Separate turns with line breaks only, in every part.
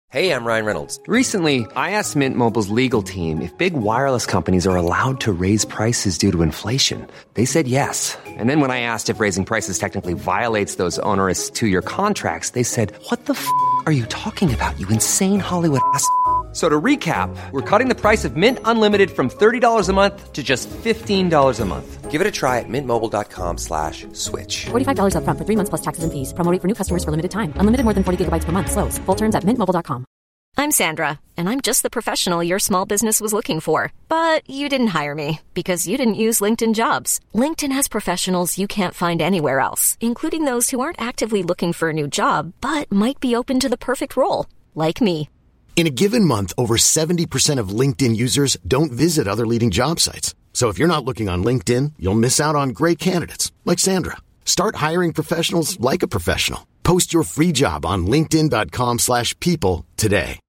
Hey, I'm Ryan Reynolds.
Recently, I asked Mint Mobile's legal team if big wireless companies are allowed to raise prices due to inflation. They said yes. And then when I asked if raising prices technically violates those onerous two-year contracts, they said, "What the f*** are you talking about, you insane Hollywood ass?" So to recap, we're cutting the price of Mint Unlimited from $30 a month to just $15 a month.
Give it a try at mintmobile.com/switch.
$45 up front for 3 months plus taxes and fees. Promo rate for new customers for limited time. Unlimited more than 40 gigabytes per month. Slows full terms at mintmobile.com.
I'm Sandra, and I'm just the professional your small business was looking for. But you didn't hire me because you didn't use LinkedIn Jobs. LinkedIn has professionals you can't find anywhere else, including those who aren't actively looking for a new job, but might be open to the perfect role, like me.
In a given month, over 70% of LinkedIn users don't visit other leading job sites. So if you're not looking on LinkedIn, you'll miss out on great candidates like Sandra. Start hiring professionals like a professional. Post your free job on linkedin.com/people today.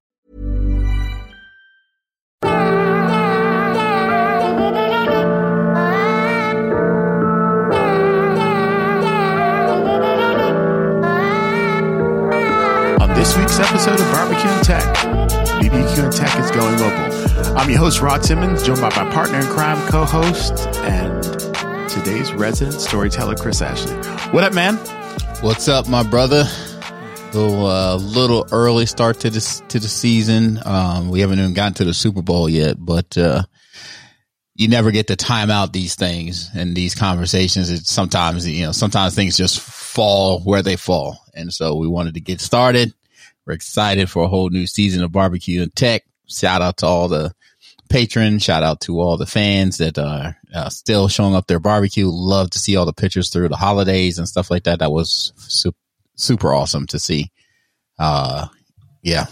On this week's episode of Barbecue and Tech, BBQ and Tech is going local. I'm your host, Rod Simmons, joined by my partner in crime, co-host, and today's resident storyteller, Chris Ashley. What up, man?
What's up, my brother? Little early start to the season. We haven't even gotten to the Super Bowl yet, but you never get to time out these things and these conversations. It's sometimes things just fall where they fall, and so we wanted to get started. We're excited for a whole new season of Barbecue and Tech. Shout out to all the patrons. Shout out to all the fans that are still showing up their barbecue. Love to see all the pictures through the holidays and stuff like that. That was super awesome to see. Yeah.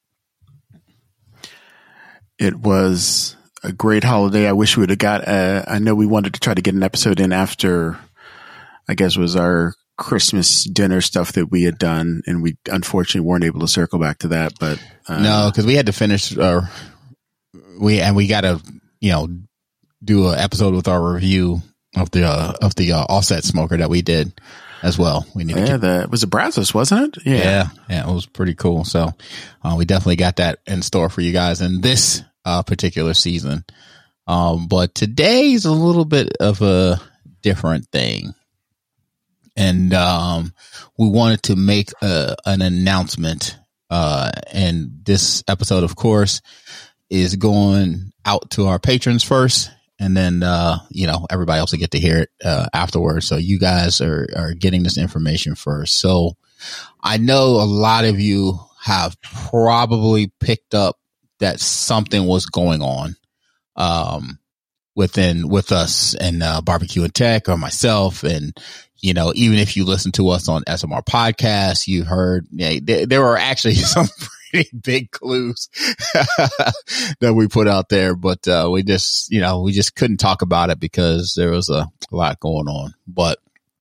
It was a great holiday. I wish we would have got, I know we wanted to try to get an episode in after, I guess was our Christmas dinner stuff that we had done, and we unfortunately weren't able to circle back to that, but
no, because we had to finish we got to do an episode with our review of the offset smoker that we did as well. We need
it was a Brazos, wasn't it?
Yeah, it was pretty cool. So we definitely got that in store for you guys in this particular season. But today is a little bit of a different thing. And we wanted to make an announcement. And this episode, of course, is going out to our patrons first. And then, everybody else will get to hear it afterwards. So you guys are getting this information first. So I know a lot of you have probably picked up that something was going on with us and Barbecue and Tech, or myself, and even if you listen to us on SMR Podcast, you heard there were actually some pretty big clues that we put out there, but we just couldn't talk about it because there was a lot going on. But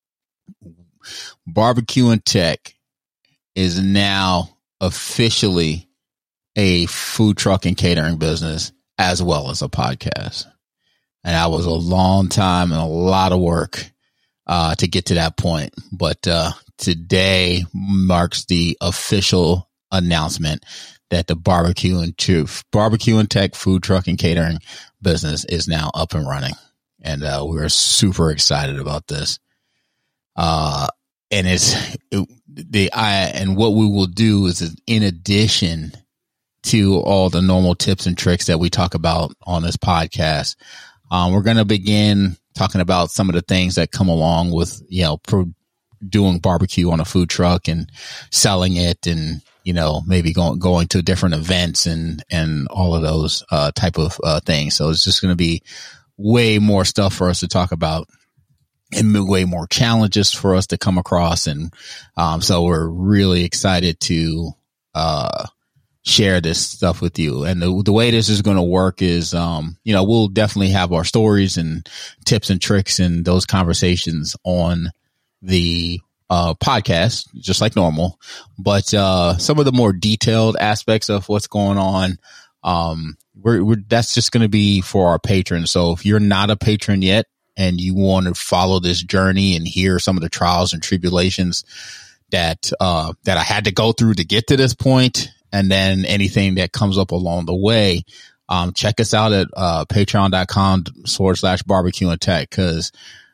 Barbecue and Tech is now officially a food truck and catering business as well as a podcast. And that was a long time and a lot of work to get to that point. But today marks the official announcement that the Barbecue and Tech food truck and catering business is now up and running. And we're super excited about this. And what we will do is, in addition to all the normal tips and tricks that we talk about on this podcast, we're going to begin talking about some of the things that come along with, doing barbecue on a food truck and selling it, and, maybe going to different events and all of those type of things. So it's just going to be way more stuff for us to talk about and way more challenges for us to come across. And so we're really excited to share this stuff with you. And the way this is going to work is, we'll definitely have our stories and tips and tricks and those conversations on the podcast, just like normal. But some of the more detailed aspects of what's going on, that's just going to be for our patrons. So if you're not a patron yet and you want to follow this journey and hear some of the trials and tribulations that I had to go through to get to this point, and then anything that comes up along the way, check us out at patreon.com/barbecue and tech. Cause,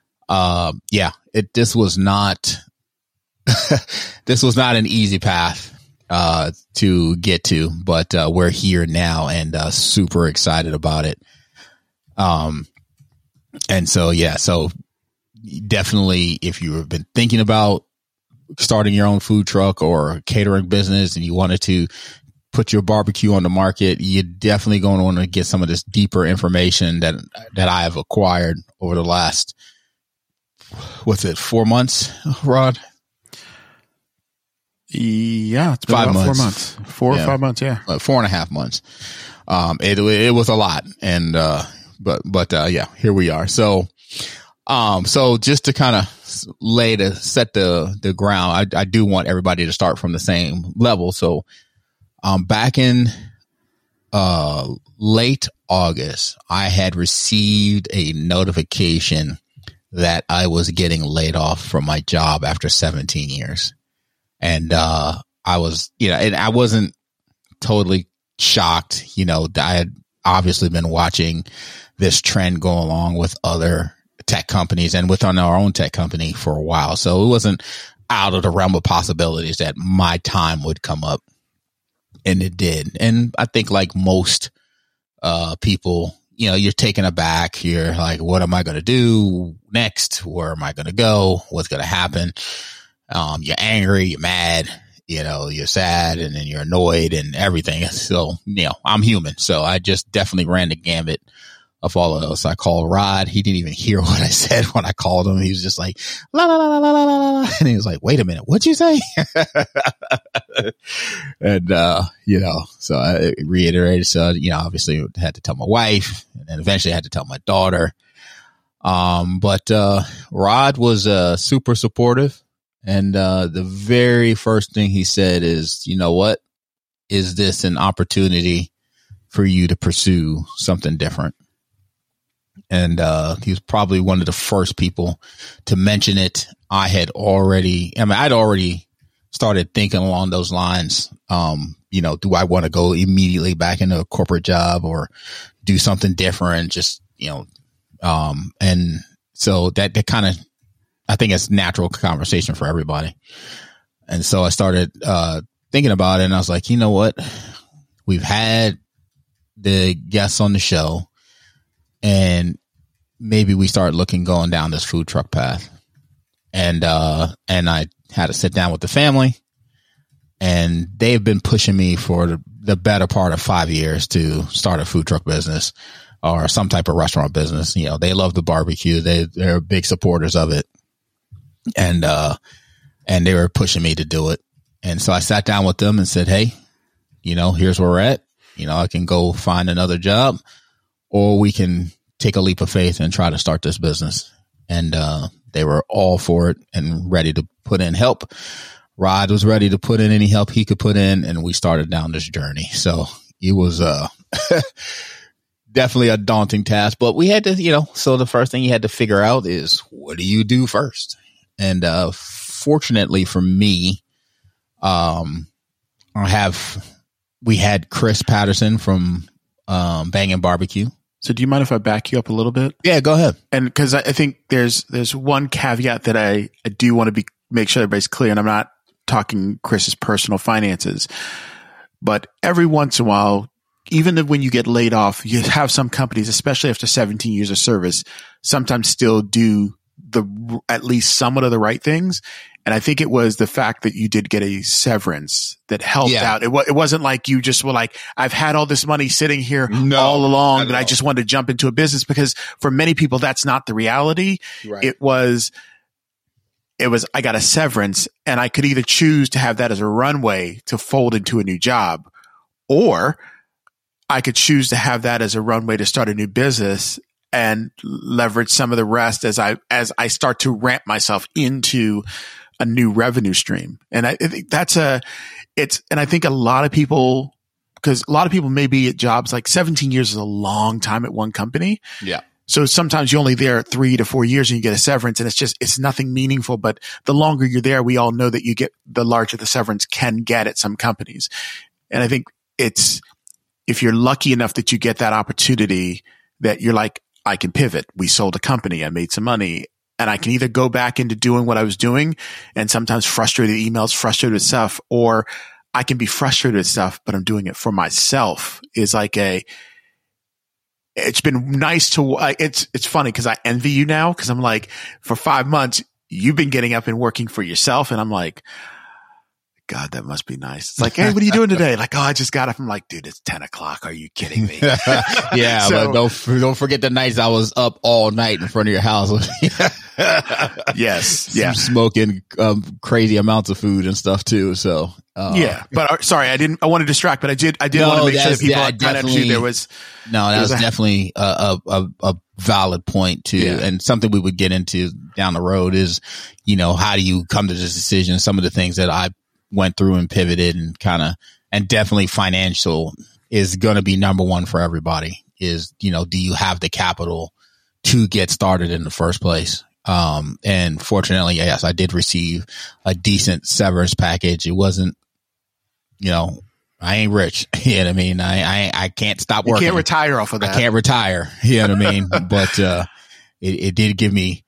this was not, this was not an easy path, to get to, but, we're here now and, super excited about it. And so definitely if you have been thinking about starting your own food truck or catering business and you wanted to put your barbecue on the market, you're definitely going to want to get some of this deeper information that I have acquired over the last, 4 months, Rod?
Yeah, it's been
5
about
months.
4 months, 4 or 5 months. Yeah.
4.5 months. It was a lot. And, but here we are. So just to kind of set the ground, I do want everybody to start from the same level. So, back in, late August, I had received a notification that I was getting laid off from my job after 17 years. And, I was, and I wasn't totally shocked. I had obviously been watching this trend go along with other tech companies and within our own tech company for a while. So it wasn't out of the realm of possibilities that my time would come up, and it did. And I think like most, people, you're taken aback. You're like, what am I going to do next? Where am I going to go? What's going to happen? You're angry, you're mad, you're sad, and then you're annoyed and everything. So, I'm human. So I just definitely ran the gambit of all of those. I called Rod. He didn't even hear what I said when I called him. He was just like, la, la, la, la, la, la, la. And he was like, wait a minute, what'd you say? And, so I reiterated. So, obviously I had to tell my wife, and then eventually I had to tell my daughter. But Rod was, super supportive. And, the very first thing he said is, you know what? Is this an opportunity for you to pursue something different? And, he was probably one of the first people to mention it. I'd already started thinking along those lines. Do I want to go immediately back into a corporate job or do something different? Just, and so that kind of, I think it's natural conversation for everybody. And so I started, thinking about it, and I was like, you know what? We've had the guests on the show, and maybe we start going down this food truck path. And I had to sit down with the family, and they've been pushing me for the better part of 5 years to start a food truck business or some type of restaurant business. They love the barbecue. They're big supporters of it. And they were pushing me to do it. And so I sat down with them and said, hey, here's where we're at. I can go find another job, or we can take a leap of faith and try to start this business. And, they were all for it and ready to put in help. Rod was ready to put in any help he could put in, and we started down this journey. So it was, definitely a daunting task, but we had to, so the first thing you had to figure out is, what do you do first? And, fortunately for me, we had Chris Patterson from, Bangin' Barbecue.
So do you mind if I back you up a little bit?
Yeah, go ahead.
And because I think there's one caveat that I do want to make sure everybody's clear, and I'm not talking Chris's personal finances, but every once in a while, even when you get laid off, you have some companies, especially after 17 years of service, sometimes still do at least somewhat of the right things. And I think it was the fact that you did get a severance that helped out. It wasn't like you just were like, I've had all this money sitting here all along that I just wanted to jump into a business, because for many people, that's not the reality. Right. It was, I got a severance, and I could either choose to have that as a runway to fold into a new job, or I could choose to have that as a runway to start a new business and leverage some of the rest as I start to ramp myself into a new revenue stream. And I think and I think a lot of people, because a lot of people may be at jobs like 17 years is a long time at one company. Yeah. So sometimes you're only there 3 to 4 years and you get a severance, and it's nothing meaningful. But the longer you're there, we all know that the larger the severance can get at some companies. And I think if you're lucky enough that you get that opportunity, that you're like, I can pivot. We sold a company. I made some money, and I can either go back into doing what I was doing and sometimes frustrated emails, frustrated with stuff, or I can be frustrated with stuff, but I'm doing it for myself. Is like it's been nice to, it's funny because I envy you now, because I'm like, for 5 months, you've been getting up and working for yourself. And I'm like, God, that must be nice. It's like, hey, what are you doing today? Like, oh, I just got up. I'm like, dude, it's 10 o'clock. Are you kidding me?
Yeah.
So,
but don't forget the nights I was up all night in front of your house.
Yes. Yeah.
Smoking crazy amounts of food and stuff too. So,
yeah, but sorry, I want to distract, but I did want to make sure that people understood there was.
No, that was definitely a valid point too.
Yeah.
And something we would get into down the road is, how do you come to this decision? Some of the things that I went through and pivoted and definitely financial is going to be number one for everybody is, do you have the capital to get started in the first place? And fortunately, yes, I did receive a decent severance package. It wasn't, I ain't rich. You know what I mean? I can't stop working.
You can't retire off of that.
I can't retire. You know what I mean? But, it did give me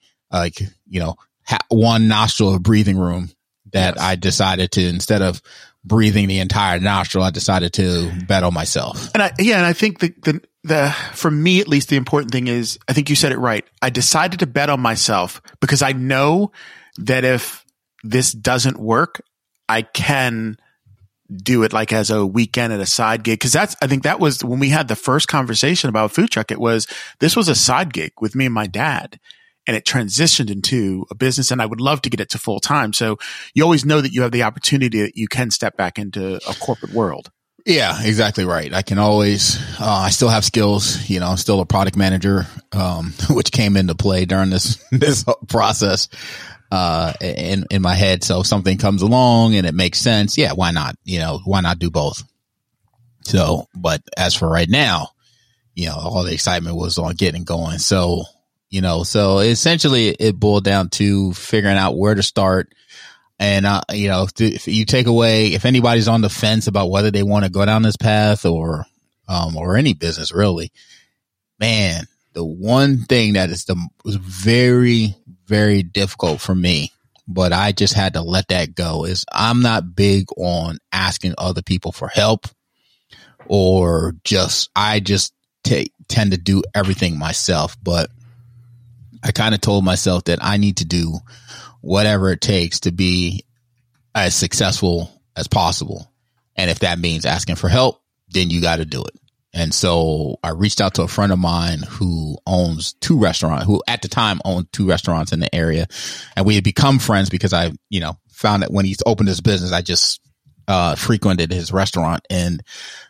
one nostril of breathing room that I decided to, instead of breathing the entire nostril, I decided to bet on myself. And
I think the for me, at least, the important thing is, I think you said it right. I decided to bet on myself because I know that if this doesn't work, I can do it like as a weekend at a side gig. Cause I think that was when we had the first conversation about food truck. This was a side gig with me and my dad, and it transitioned into a business, and I would love to get it to full time. So you always know that you have the opportunity that you can step back into a corporate world.
Yeah, exactly right. I can always, I still have skills, I'm still a product manager, which came into play during this process, in my head. So if something comes along and it makes sense, yeah, why not? Why not do both? So, but as for right now, all the excitement was on getting going. So, so essentially it boiled down to figuring out where to start. And, if you take away, if anybody's on the fence about whether they want to go down this path or any business really, man, the one thing that was very, very difficult for me, but I just had to let that go, is I'm not big on asking other people for help, or I just tend to do everything myself. But I kind of told myself that I need to do whatever it takes to be as successful as possible. And if that means asking for help, then you got to do it. And so I reached out to a friend of mine who owns who at the time owned 2 restaurants in the area. And we had become friends because I, found that when he opened his business, I just, frequented his restaurant and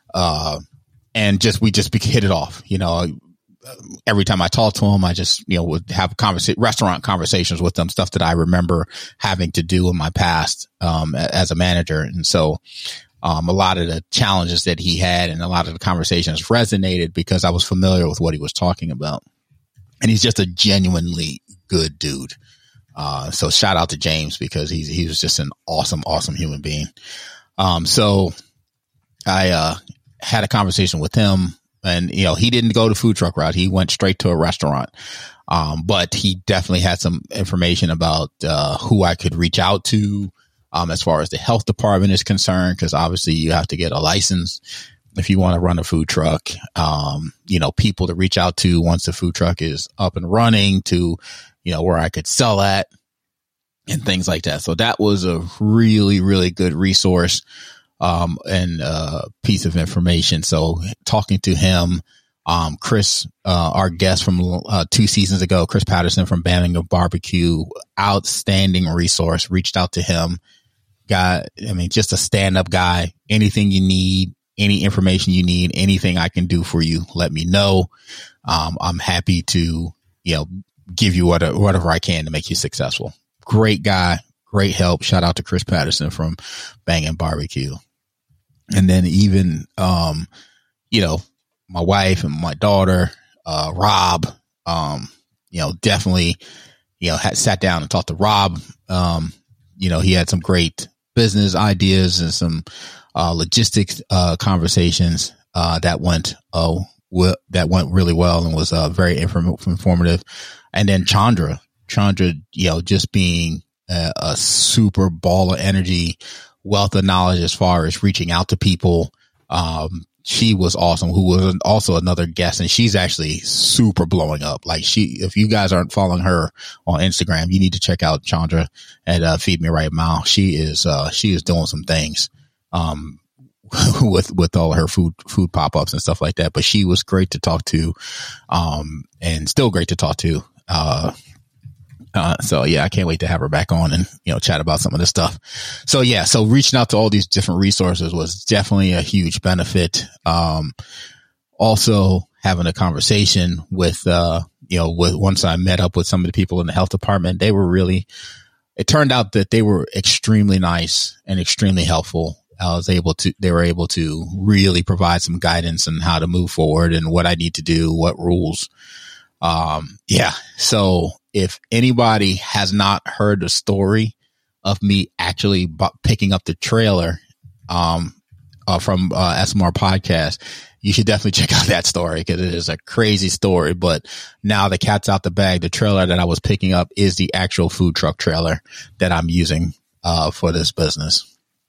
we just hit it off. Every time I talked to him, I just, would have restaurant conversations with them, stuff that I remember having to do in my past, as a manager. And so, a lot of the challenges that he had and a lot of the conversations resonated because I was familiar with what he was talking about. And he's just a genuinely good dude. So shout out to James, because he was just an awesome, awesome human being. So I, had a conversation with him. And, he didn't go the food truck route. He went straight to a restaurant. But he definitely had some information about, who I could reach out to, as far as the health department is concerned, because obviously you have to get a license if you want to run a food truck. People to reach out to once the food truck is up and running, to, where I could sell at and things like that. So that was a really, really good resource. And piece of information. So talking to him, Chris, our guest from 2 seasons ago, Chris Patterson from Bang Barbecue, outstanding resource. Reached out to him. Just a stand-up guy. Anything you need, any information you need, anything I can do for you, let me know. I'm happy to, give you whatever I can to make you successful. Great guy, great help. Shout out to Chris Patterson from Bang Barbecue. And then even, my wife and my daughter, Rob, definitely, had sat down and talked to Rob. He had some great business ideas and some, logistics conversations that went really well and was very informative. And then Chandra, just being a super ball of energy, wealth of knowledge as far as reaching out to people. She was awesome, who was also another guest, and she's actually super blowing up. Like if you guys aren't following her on Instagram, you need to check out Chandra at Feed Me Right Now. She is doing some things, with all of her food pop-ups and stuff like that. But she was great to talk to, and still great to talk to. So yeah, I can't wait to have her back on and, chat about some of this stuff. So yeah, so reaching out to all these different resources was definitely a huge benefit. Also having a conversation with once I met up with some of the people in the health department, it turned out that they were extremely nice and extremely helpful. They were able to really provide some guidance on how to move forward and what I need to do, what rules. So if anybody has not heard the story of me actually picking up the trailer, from SMR podcast, you should definitely check out that story because it is a crazy story. But now the cat's out the bag. The trailer that I was picking up is the actual food truck trailer that I'm using, for this business.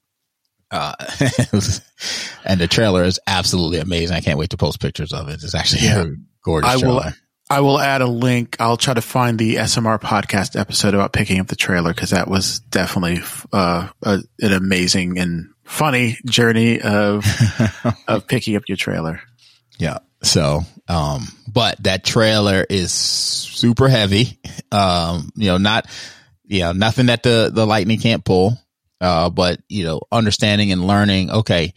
And the trailer is absolutely amazing. I can't wait to post pictures of it. It's actually a gorgeous trailer.
I will add a link. I'll try to find the SMR podcast episode about picking up the trailer because that was definitely an amazing and funny journey of picking up your trailer.
Yeah. So, but that trailer is super heavy. Nothing that the lightning can't pull. But understanding and learning, okay,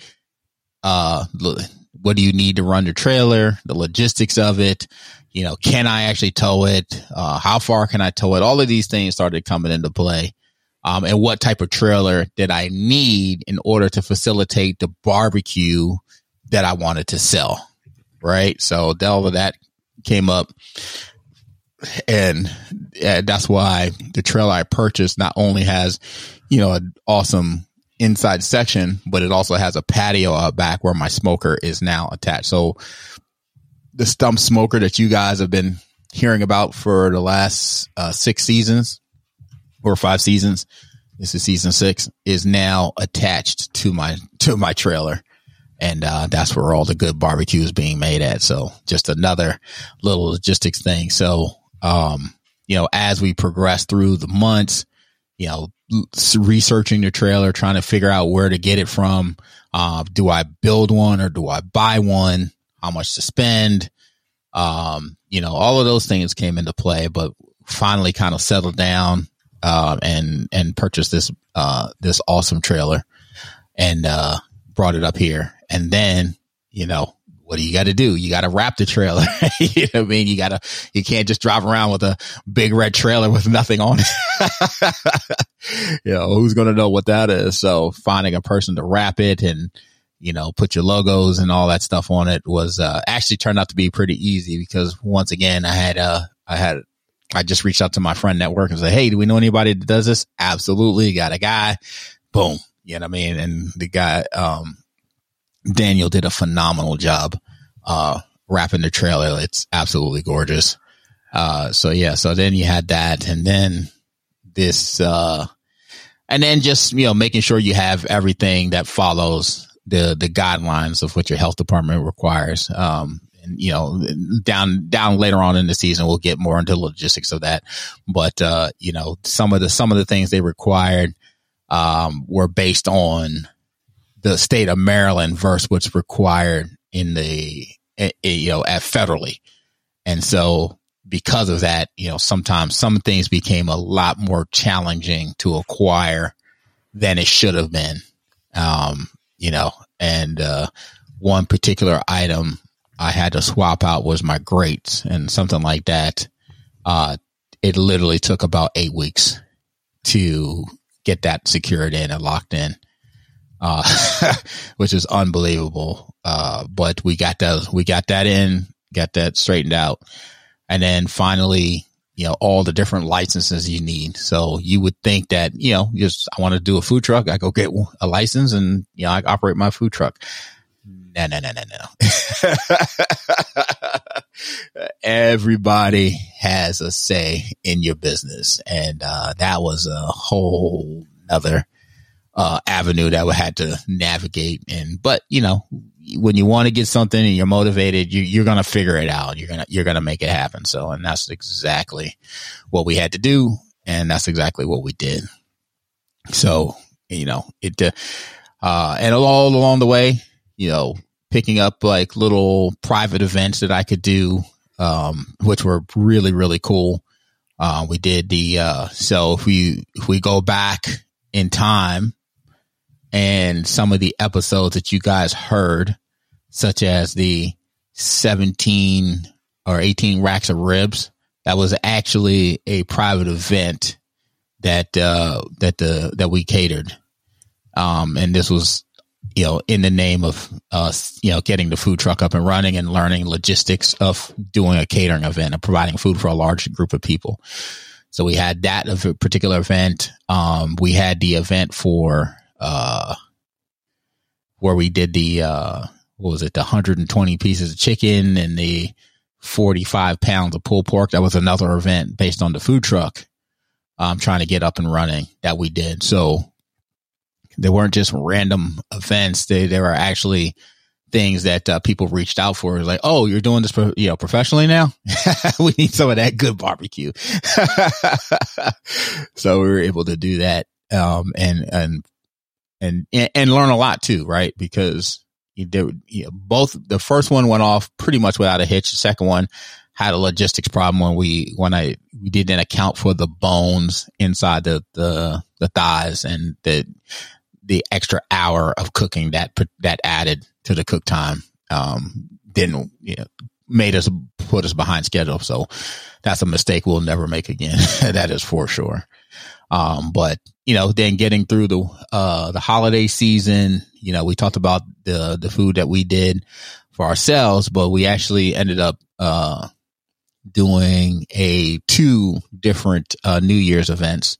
what do you need to run the trailer, the logistics of it? Can I actually tow it? How far can I tow it? All of these things started coming into play. And what type of trailer did I need in order to facilitate the barbecue that I wanted to sell? Right. So all of that came up. And that's why the trailer I purchased not only has, an awesome inside section, but it also has a patio out back where my smoker is now attached. So the stump smoker that you guys have been hearing about for the last 6 seasons or 5 seasons, this is season 6, is now attached to my trailer. And that's where all the good barbecue is being made at. So just another little logistics thing. So, as we progress through the months, researching the trailer, trying to figure out where to get it from. Do I build one or do I buy one? How much to spend? All of those things came into play, but finally kind of settled down, and purchased this awesome trailer and, brought it up here. And then, what do you got to do? You got to wrap the trailer. You know what I mean? You can't just drive around with a big red trailer with nothing on it. Who's going to know what that is? So finding a person to wrap it and, put your logos and all that stuff on it was, actually turned out to be pretty easy because once again, I just reached out to my friend network and said, hey, do we know anybody that does this? Absolutely. Got a guy. Boom. You know what I mean? And the guy, Daniel did a phenomenal job, wrapping the trailer. It's absolutely gorgeous. So then you had that and then this, and then just, making sure you have everything that follows the guidelines of what your health department requires. And, down later on in the season, we'll get more into the logistics of that. But, some of the things they required, were based on the state of Maryland versus what's required in at federally. And so because of that, sometimes some things became a lot more challenging to acquire than it should have been. And one particular item I had to swap out was my grates and something like that. It literally took about 8 weeks to get that secured in and locked in. Which is unbelievable. But we got that in, got that straightened out. And then finally, all the different licenses you need. So you would think that, just, I want to do a food truck. I go get a license and, I operate my food truck. No. Everybody has a say in your business. And, that was a whole other, avenue that we had to navigate. But when you want to get something and you're motivated, you're going to figure it out. You're going to make it happen. So, and that's exactly what we had to do. And that's exactly what we did. So, and all along the way, picking up like little private events that I could do, which were really, really cool. We did so if we go back in time, and some of the episodes that you guys heard, such as the 17 or 18 racks of ribs, that was actually a private event that we catered. And this was, in the name of us, getting the food truck up and running and learning logistics of doing a catering event and providing food for a large group of people. So we had that particular event. We had the event for, where we did the, the 120 pieces of chicken and the 45 pounds of pulled pork. That was another event based on the food truck, trying to get up and running that we did. So they weren't just random events. They were actually things that people reached out for. It was like, oh, you're doing this, professionally now? We need some of that good barbecue. So we were able to do that, and learn a lot too, right? Because both, the first one went off pretty much without a hitch. The second one had a logistics problem when we didn't account for the bones inside the thighs and the extra hour of cooking that added to the cook time, put us behind schedule. So that's a mistake we'll never make again. That is for sure. But then getting through the holiday season, we talked about the food that we did for ourselves, but we actually ended up, doing two different, New Year's events.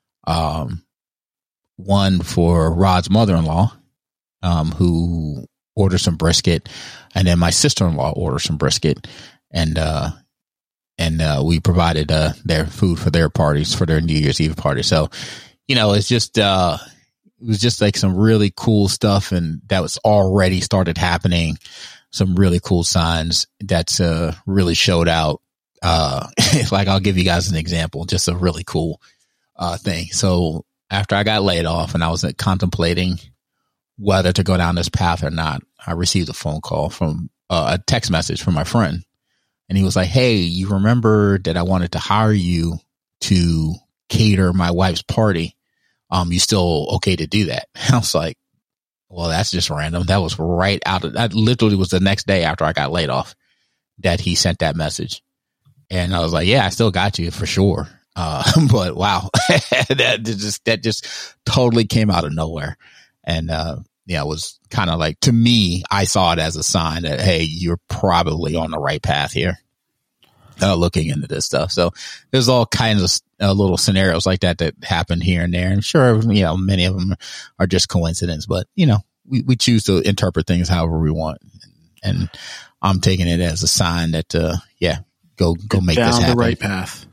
One for Rod's mother-in-law, who ordered some brisket, and then my sister-in-law ordered some brisket, and we provided, their food for their parties, for their New Year's Eve party. So, it's just, it was just like some really cool stuff, and that was already started happening. Some really cool signs that's, really showed out. Like, I'll give you guys an example, just a really cool, thing. So after I got laid off and I was contemplating whether to go down this path or not, I received a phone call from, a text message from my friend. And he was like, hey, you remember that I wanted to hire you to cater my wife's party? You still okay to do that? I was like, well, that's just random. That was right out of, that literally was the next day after I got laid off that he sent that message. And I was like, yeah, I still got you for sure. But wow, that just totally came out of nowhere. And, it was kind of like, to me, I saw it as a sign that, hey, you're probably on the right path here, looking into this stuff. So there's all kinds of little scenarios like that happen here and there. I'm sure, many of them are just coincidence, but we choose to interpret things however we want. And I'm taking it as a sign that, go make this happen.
Down the right path.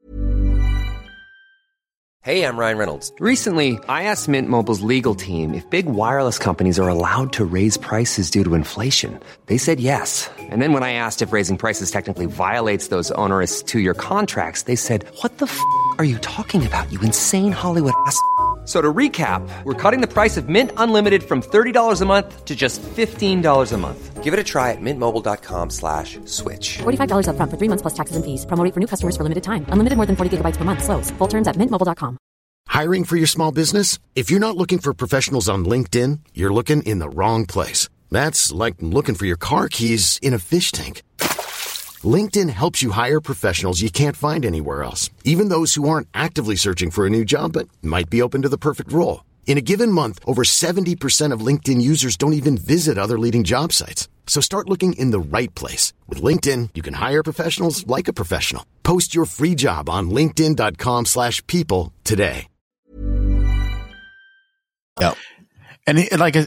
Hey, I'm Ryan Reynolds.
Recently, I asked Mint Mobile's legal team if big wireless companies are allowed to raise prices due to inflation. They said yes. And then when I asked if raising prices technically violates those onerous 2-year contracts, they said, what the f*** are you talking about, you insane Hollywood ass f- So to recap, we're cutting the price of Mint Unlimited from $30 a month to just $15 a month.
Give it a try at mintmobile.com/switch.
$45 up front for 3 months plus taxes and fees. Promo rate for new customers for limited time. Unlimited more than 40 gigabytes per month. Slows full terms at mintmobile.com.
Hiring for your small business? If you're not looking for professionals on LinkedIn, you're looking in the wrong place. That's like looking for your car keys in a fish tank. LinkedIn helps you hire professionals you can't find anywhere else, even those who aren't actively searching for a new job but might be open to the perfect role. In a given month, over 70% of LinkedIn users don't even visit other leading job sites. So start looking in the right place. With LinkedIn, you can hire professionals like a professional. Post your free job on linkedin.com/people today.
Yep.
And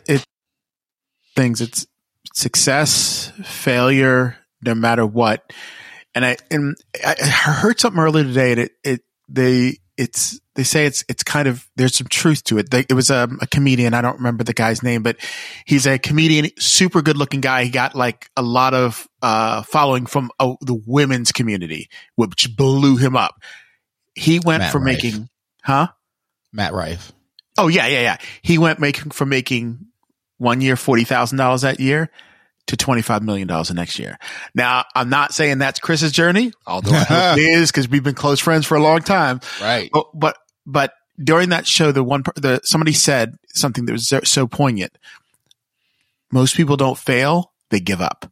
it's success, failure, no matter what. And I heard something earlier today, and they say it's kind of, there's some truth to it. It was a comedian. I don't remember the guy's name, but he's a comedian, super good looking guy. He got like a lot of following from the women's community, which blew him up. He went from making,
Matt Rife.
Oh yeah. He went from making 1 year $40,000 that year to $25 million the next year. Now, I'm not saying that's Chris's journey, although I hope it is, because we've been close friends for a long time.
Right.
But during that show, somebody said something that was so poignant. Most people don't fail; they give up,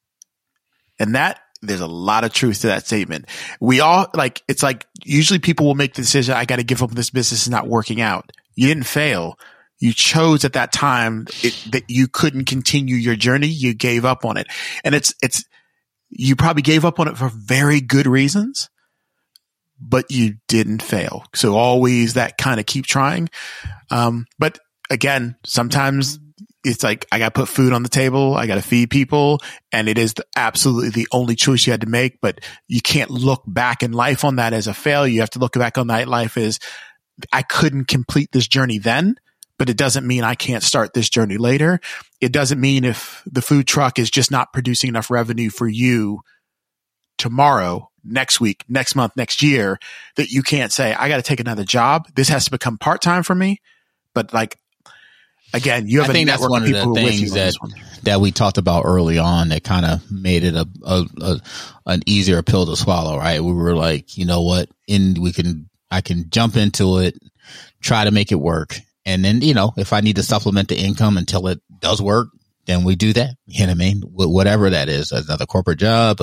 and there's a lot of truth to that statement. We all it's like usually people will make the decision, I got to give up, this business is not working out. You didn't fail. You chose at that time that you couldn't continue your journey. You gave up on it. And you probably gave up on it for very good reasons, but you didn't fail. So always that kind of keep trying. But again, sometimes it's like, I got to put food on the table. I got to feed people. And it is absolutely the only choice you had to make, but you can't look back in life on that as a failure. You have to look back on that life as, I couldn't complete this journey then, but it doesn't mean I can't start this journey later. It doesn't mean if the food truck is just not producing enough revenue for you tomorrow, next week, next month, next year, that you can't say, I got to take another job. This has to become part-time for me. But again, you have a network of people who are with you on this one.
That we talked about early on that kind of made it an easier pill to swallow, right? We were like, you know what? I can jump into it, try to make it work. And then, if I need to supplement the income until it does work, then we do that. You know what I mean? Whatever that is, another corporate job,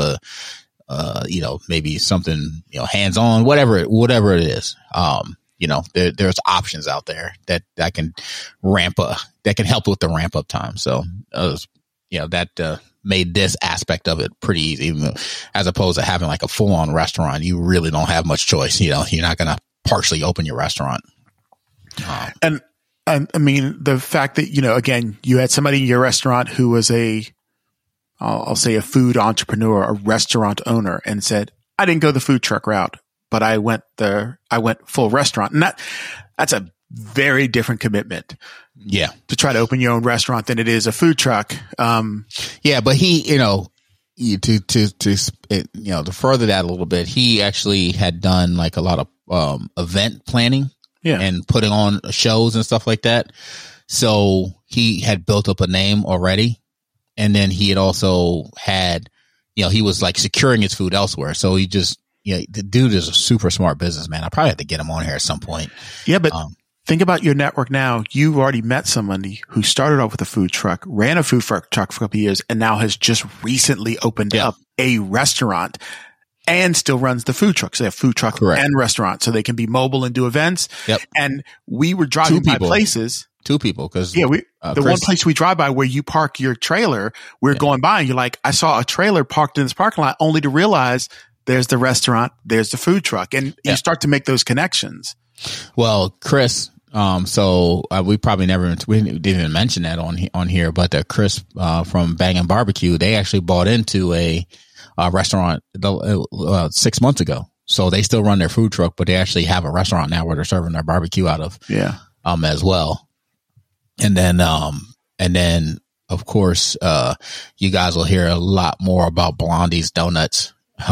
maybe something, hands-on, whatever it is. There's options out there that can ramp up, that can help with the ramp up time. So, that made this aspect of it pretty easy, as opposed to having like a full on restaurant. You really don't have much choice. You're not going to partially open your restaurant.
And I mean, the fact that, again, you had somebody in your restaurant who was I'll say a food entrepreneur, a restaurant owner, and said, I didn't go the food truck route, but I went full restaurant. And that's a very different commitment.
Yeah.
To try to open your own restaurant than it is a food truck.
Yeah, but he, to further that a little bit, he actually had done like a lot of event planning.
Yeah.
And putting on shows and stuff like that. So he had built up a name already. And then he had also had, he was like securing his food elsewhere. So he just, the dude is a super smart businessman. I probably have to get him on here at some point.
Yeah, but think about your network now. You've already met somebody who started off with a food truck, ran a food truck for a couple of years, and now has just recently opened up a restaurant. And still runs the food truck. So they have food truck and restaurant, so they can be mobile and do events.
Yep.
And we were driving by places.
Two people, because
one place we drive by where you park your trailer, we're going by and you're like, I saw a trailer parked in this parking lot, only to realize there's the restaurant, there's the food truck, and you start to make those connections.
Well, Chris, we probably we didn't even mention that on here, but Chris from Bangin' Barbecue, they actually bought into a restaurant 6 months ago. So they still run their food truck, but they actually have a restaurant now where they're serving their barbecue out of, as well. And then of course, you guys will hear a lot more about Blondie's Donuts.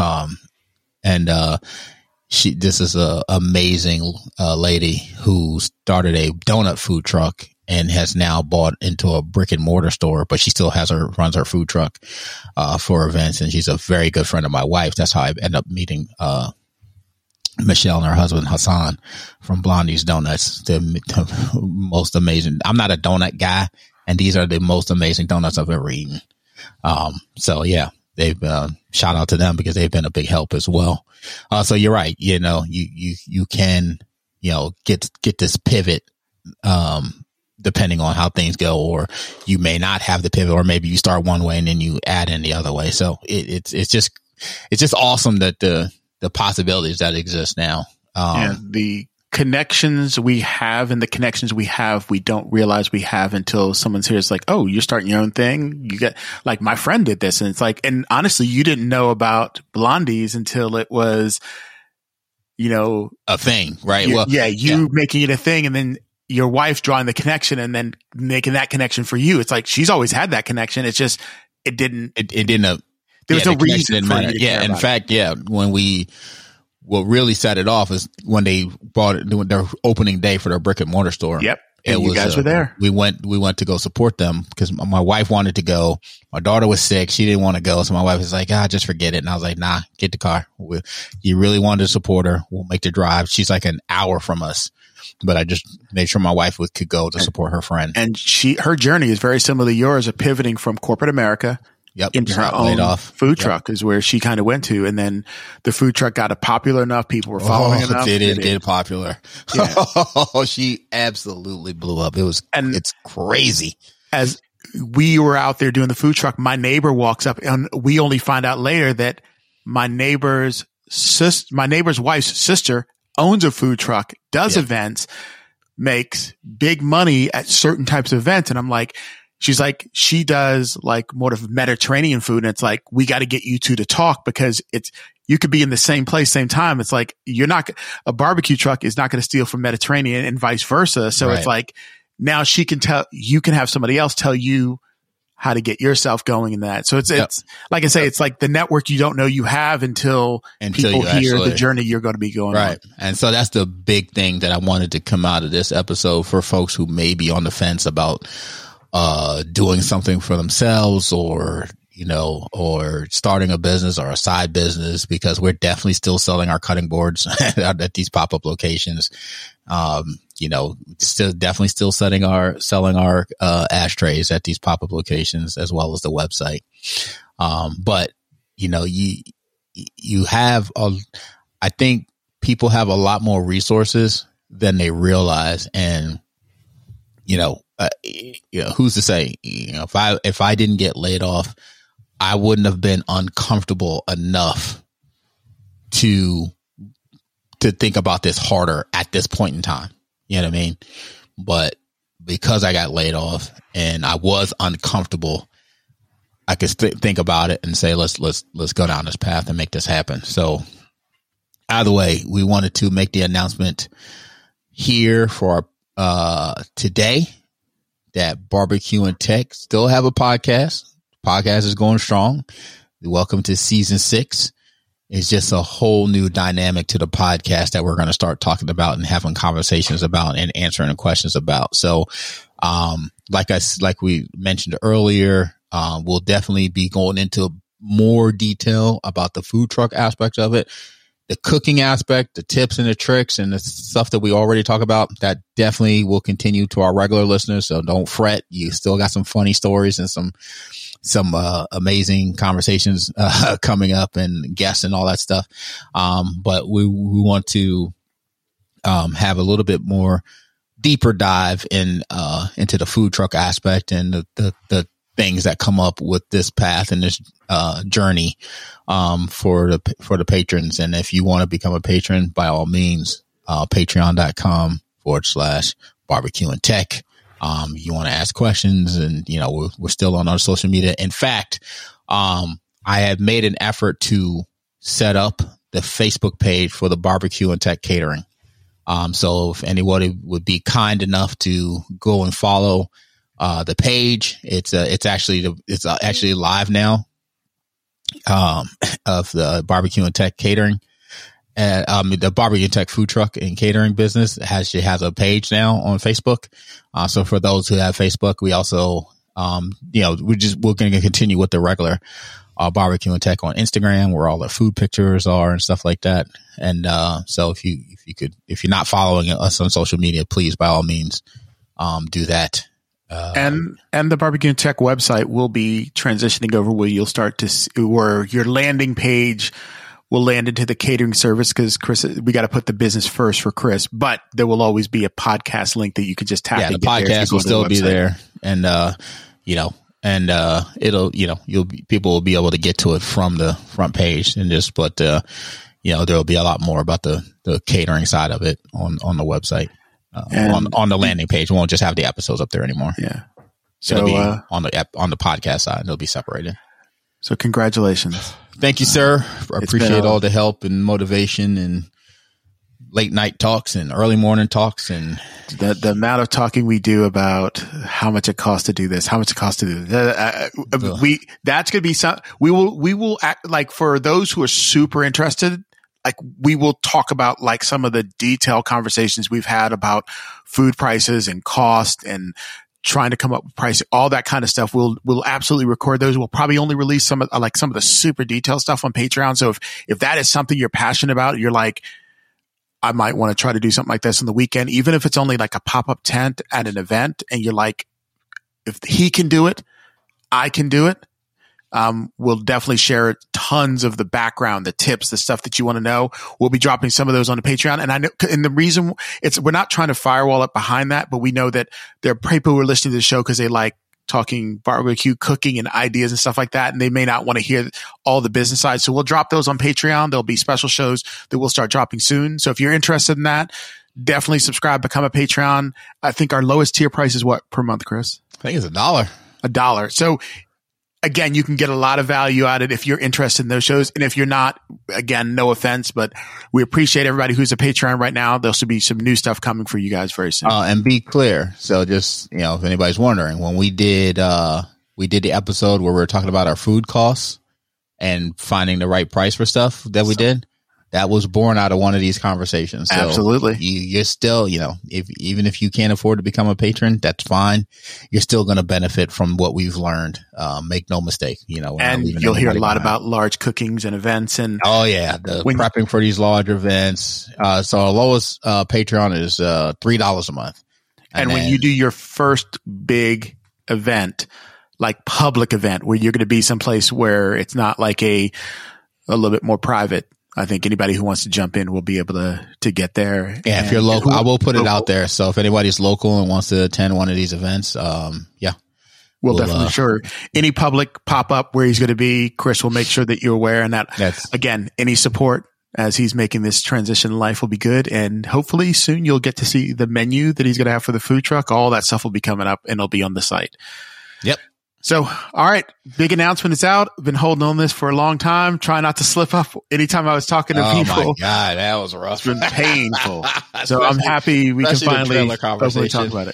This is a amazing lady who started a donut food truck and has now bought into a brick and mortar store, but she still runs her food truck for events. And she's a very good friend of my wife. That's how I ended up meeting Michelle and her husband Hassan from Blondie's Donuts. The most amazing. I'm not a donut guy, and these are the most amazing donuts I've ever eaten. So yeah, they've shout out to them because they've been a big help as well. So you're right. You can get this pivot. Depending on how things go, or you may not have the pivot, or maybe you start one way and then you add in the other way. So it's just awesome that the possibilities that exist now.
And the connections we have and the connections we have, we don't realize we have until someone's here. It's like, oh, you're starting your own thing. You get, like, my friend did this. And it's like, and honestly, you didn't know about Blondies until it was, you know,
a thing, right?
Making it a thing, and then your wife drawing the connection and then making that connection for you. It's like, she's always had that connection. It's just, it didn't, there was no reason for you to care
in
about
fact, what really set it off is when they brought it, their opening day for their brick and mortar store.
Yep. And you guys were there.
We went to go support them because my wife wanted to go. My daughter was sick. She didn't want to go. So my wife was like, just forget it. And I was like, nah, get the car. You really wanted to support her. We'll make the drive. She's like an hour from us, but I just made sure my wife could go to support her friend.
And her journey is very similar to yours of pivoting from corporate America.
Yep.
Into her own food truck is where she kind of went to. And then the food truck got popular enough. People were following enough.
It did get popular. Yeah. She absolutely blew up. It's crazy.
As we were out there doing the food truck, my neighbor walks up, and we only find out later that my neighbor's wife's sister owns a food truck, does events, makes big money at certain types of events. And I'm like, she's like, she does like more of Mediterranean food. And it's like, we got to get you two to talk because you could be in the same place, same time. It's like, a barbecue truck is not going to steal from Mediterranean and vice versa. So It's like, now you can have somebody else tell you how to get yourself going in that. So it's like I say, it's like the network you don't know you have until people hear the journey you're going to be going on.
And so that's the big thing that I wanted to come out of this episode for folks who may be on the fence about doing something for themselves or starting a business or a side business, because we're definitely still selling our cutting boards at these pop-up locations. Still selling our ashtrays at these pop-up locations as well as the website. But you have I think people have a lot more resources than they realize. And, who's to say, if I didn't get laid off, I wouldn't have been uncomfortable enough to think about this harder at this point in time. You know what I mean? But because I got laid off and I was uncomfortable, I could think about it and say, let's go down this path and make this happen. So either way, we wanted to make the announcement here for today that Barbecue and Tech still have a podcast. Podcast is going strong. Welcome to season 6. It's just a whole new dynamic to the podcast that we're going to start talking about and having conversations about and answering questions about. So, like we mentioned earlier, we'll definitely be going into more detail about the food truck aspect of it, the cooking aspect, the tips and the tricks and the stuff that we already talk about. That definitely will continue to our regular listeners. So don't fret. You still got some funny stories and some amazing conversations coming up and guests and all that stuff. But we want to have a little bit more deeper dive into the food truck aspect and the things that come up with this path and this journey for the patrons. And if you want to become a patron, by all means, patreon.com/barbecue and tech. You want to ask questions, and we're still on our social media. In fact, I have made an effort to set up the Facebook page for the Barbecue and Tech Catering. So if anybody would be kind enough to go and follow the page, it's actually live now of the Barbecue and Tech Catering. The Barbecue and Tech food truck and catering business has a page now on Facebook. So for those who have Facebook, we also, we're going to continue with the regular, Barbecue and Tech on Instagram, where all the food pictures are and stuff like that. And, so if you're not following us on social media, please, by all means, do that.
And the Barbecue and Tech website will be transitioning over where you'll start to see where your landing page will land into the catering service, because Chris, we got to put the business first for Chris, but there will always be a podcast link that you could just tap.
Yeah, the podcast will still be there, and it'll people will be able to get to it from the front page and just. But there'll be a lot more about the catering side of it on the website, on the landing page. We won't just have the episodes up there anymore.
Yeah.
So it'll be on the podcast side, they'll be separated.
So congratulations.
Thank you, sir. I appreciate all the help and motivation and late night talks and early morning talks and
the amount of talking we do about how much it costs to do this, how much it costs to do this. That's going to be some, we will act like, for those who are super interested, like we will talk about like some of the detailed conversations we've had about food prices and cost and trying to come up with pricing, all that kind of stuff. We'll absolutely record those. We'll probably only release some of the super detailed stuff on Patreon. So if that is something you're passionate about, you're like, I might want to try to do something like this on the weekend, even if it's only like a pop-up tent at an event. And you're like, if he can do it, I can do it. We'll definitely share tons of the background, the tips, the stuff that you want to know. We'll be dropping some of those on the Patreon. And I know, and the reason we're not trying to firewall it behind that, but we know that there are people who are listening to the show because they like talking barbecue, cooking and ideas and stuff like that. And they may not want to hear all the business side. So we'll drop those on Patreon. There'll be special shows that we'll start dropping soon. So if you're interested in that, definitely subscribe, become a Patreon. I think our lowest tier price is what per month, Chris?
I think it's $1.
$1. So again, you can get a lot of value out of it if you're interested in those shows. And if you're not, again, no offense, but we appreciate everybody who's a Patreon right now. There'll be some new stuff coming for you guys very soon.
And be clear. So just, if anybody's wondering, when we did the episode where we were talking about our food costs and finding the right price for stuff that we did, that was born out of one of these conversations. So
absolutely.
You're still, even if you can't afford to become a patron, that's fine. You're still going to benefit from what we've learned. Make no mistake.
And you'll hear a lot about large cookings and events and
prepping for these large events. So our lowest Patreon is $3 a month.
And when you do your first big event, like public event, where you're going to be someplace where it's not like a little bit more private, I think anybody who wants to jump in will be able to get there.
Yeah, if you're local, I will put it out there. So if anybody's local and wants to attend one of these events,
we'll definitely sure. Any public pop up where he's going to be, Chris will make sure that you're aware. And again, any support as he's making this transition in life will be good. And hopefully soon you'll get to see the menu that he's going to have for the food truck. All that stuff will be coming up and it'll be on the site.
Yep.
So, all right, big announcement is out. I've been holding on this for a long time. Try not to slip up anytime I was talking to people.
Oh my God, that was rough.
It's been painful. So I'm happy we can finally talk about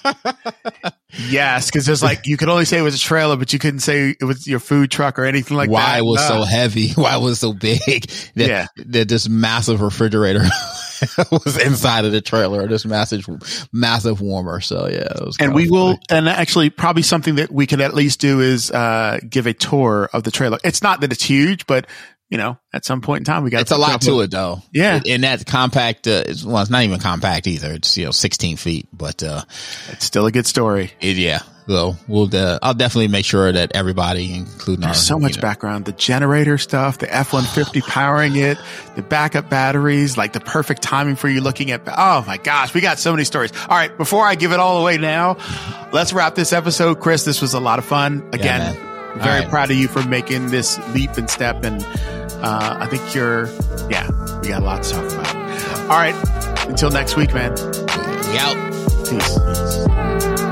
it. Yes, because there's you could only say it was a trailer, but you couldn't say it was your food truck or anything like that.
Why it was so heavy? Why it was so big? That this massive refrigerator was inside of the trailer, this massive warmer. So it was.
And we will, and actually probably something that we could at least do is give a tour of the trailer. It's not that it's huge, but at some point in time we got.
It's a lot to it though.
Yeah,
and that compact. It's not even compact either. It's 16 feet, but
it's still a good story.
So I'll definitely make sure that everybody, including
There's so much background, the generator stuff, the F-150 powering it, the backup batteries, like the perfect timing for you looking at. Oh my gosh, we got so many stories. All right, before I give it all away now, let's wrap this episode. Chris, this was a lot of fun. Again, very proud of you for making this leap and step. And I think we got a lot to talk about. All right, until next week, man.
We out.
Peace.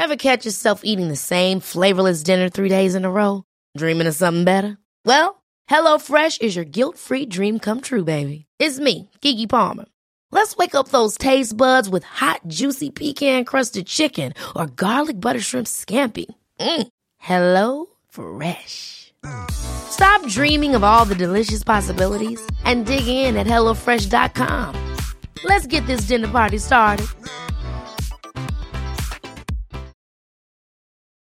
Ever catch yourself eating the same flavorless dinner 3 days in a row? Dreaming of something better? Well, HelloFresh is your guilt-free dream come true, baby. It's me, Keke Palmer. Let's wake up those taste buds with hot, juicy pecan-crusted chicken or garlic butter shrimp scampi. Hello Fresh. Stop dreaming of all the delicious possibilities and dig in at HelloFresh.com. Let's get this dinner party started.